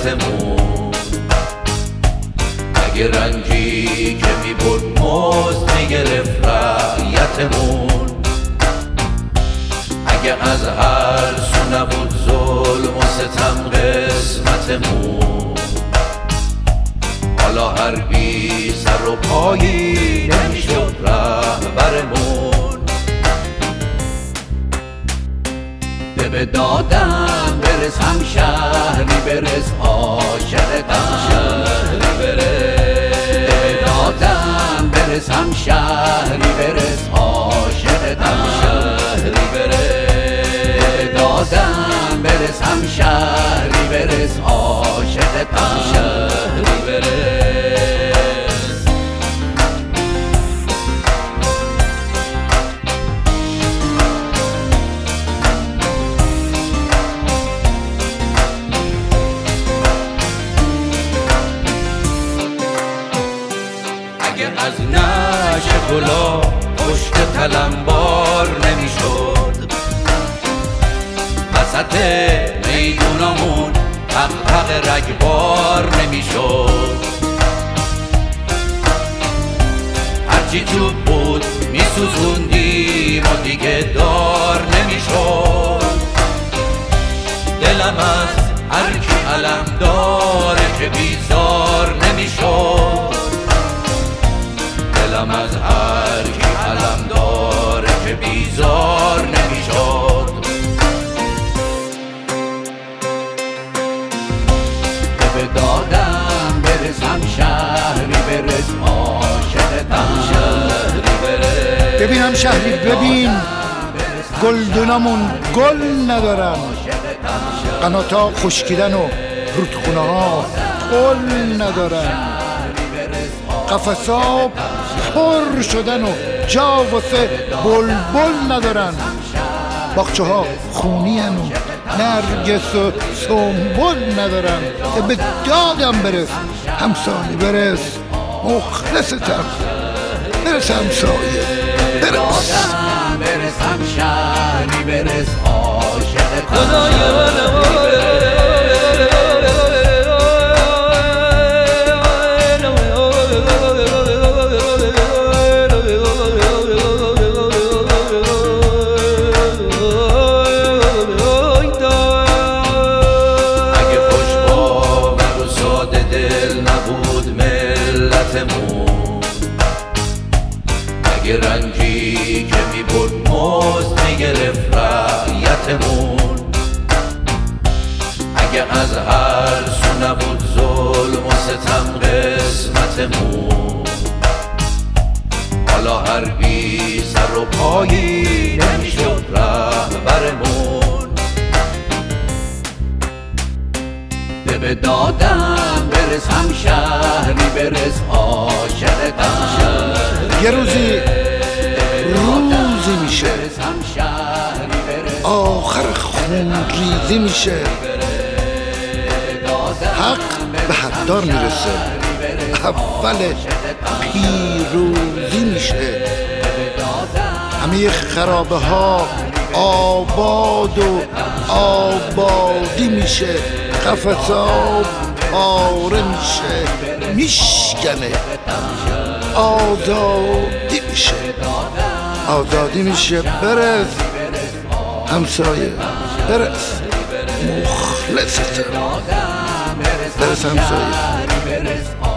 خجالتمون، اگه رنجی که میبرد مزد میگرفت رعیتمون، اگه از هر سو نبود ظلم و ستم قسمتمون، حالا هر بی سر و پایی نمیشد رهبرمون. ده به دادم برس هم شهری برس عاشقتم، شهری برس ده به دادم برس هم شهری برس عاشقتم، شهری برس دادم برس هم شهری برس عاشقتم، شهری برس. اگه از نشه گلا پشت تلمبار نمیشد، وسط میدونمون حق رگبار نمیشد، هرچی توپ بود میسوزوندیم و دیگه دار نمیشد. دلم از هرکی علم داره که بیزار نمیشد، دلم از هرکی علم داره که بیزار نمیشد. به دادم برسم شهری برس عاشقتم، شهری برس. ببینم شهری ببین گلدونامون گل ندارن، قناتا خشکیدن و رودخونه ها گل ندارن، قفصا پر شدن و جا واسه بلبل ندارن، باغچه ها خونی هن و نرگس و سنبل ندارن. به دادم برس همسایه برس مخلصتم، برس همسایه برس، برس هم شهری برس عاشقتم. اگه رنجی که میبرد مزد میگرفت رعیتمون، اگه از هر سو نبود ظلم و ستم قسمتمون، حالا هر بی سر و پایی نمیشد رهبرمون. ده به دادم برس هم شهری برس عاشقتم، یه روزی میشه آخر خون ریزی میشه، حق به حقدار میرسه، اول پیروزی میشه، همه خرابه ها آباد و آبادی میشه، قفصا پاره میشه میشکنه، آزادی میشه، آزادی میشه. برس همسایه برس مخلصتم، برس همسایه.